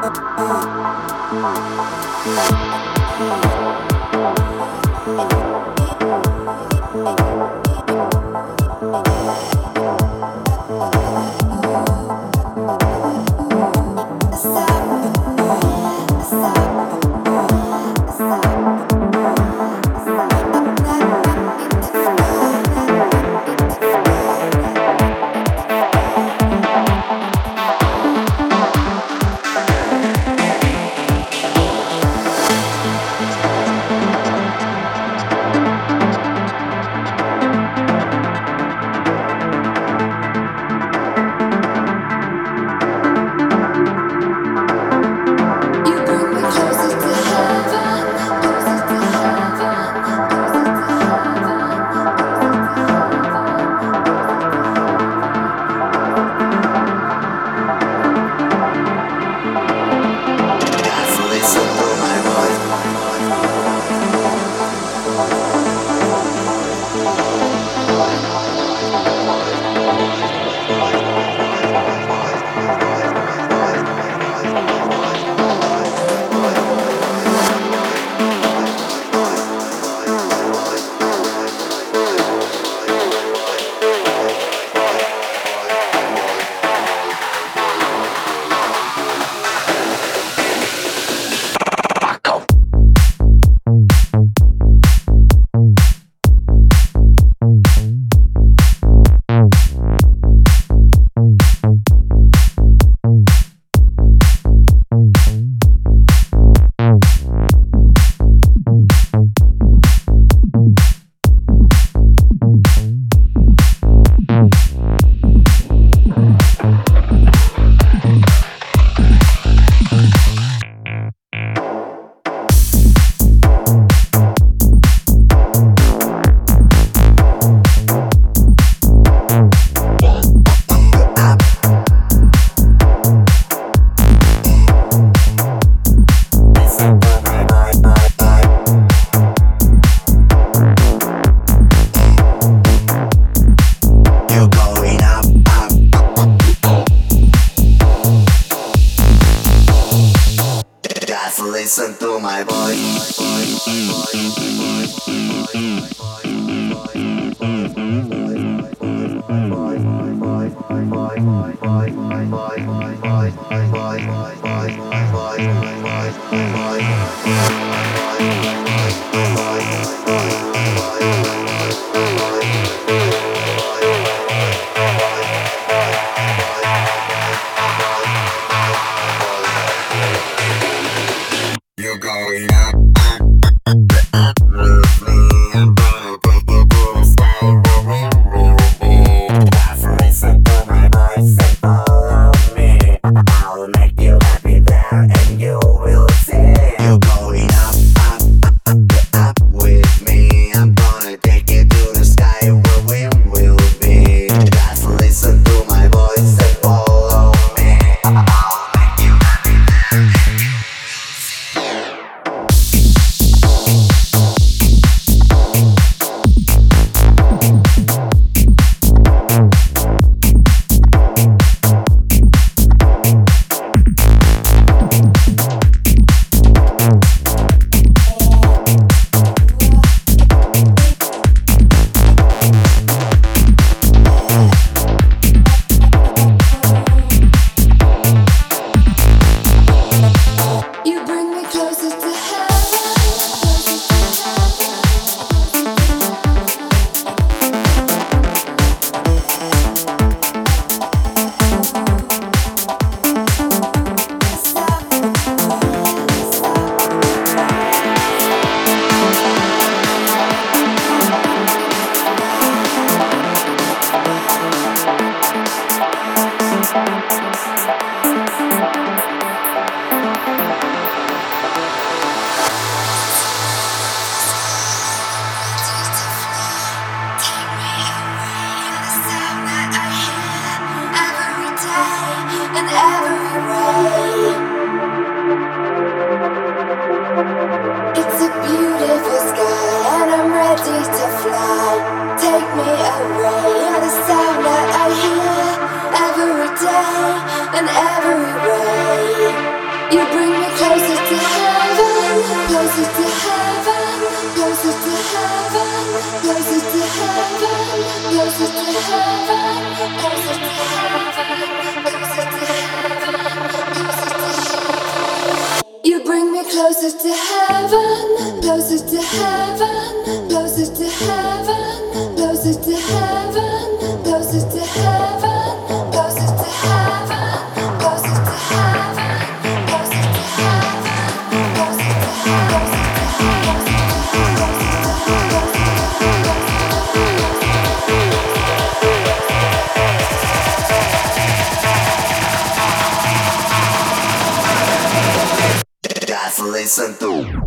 Listen to my voice. You're going up, up with me. I'm gonna take you to the sky where we will be. Just listen to my voice and follow me. I'll make you happy there and you will see. You're going up, up with me. I'm gonna take you to the sky where we will be. Just listen to my voice and follow me. I'll make you happy there and you will see. closer to heaven, closer to heaven, closer to heaven. You bring me closer to heaven, closer to heaven, closer to heaven, closer to heaven, closer to heaven, closer to heaven, closer to heaven, closer to heaven, closer to Guys, listen to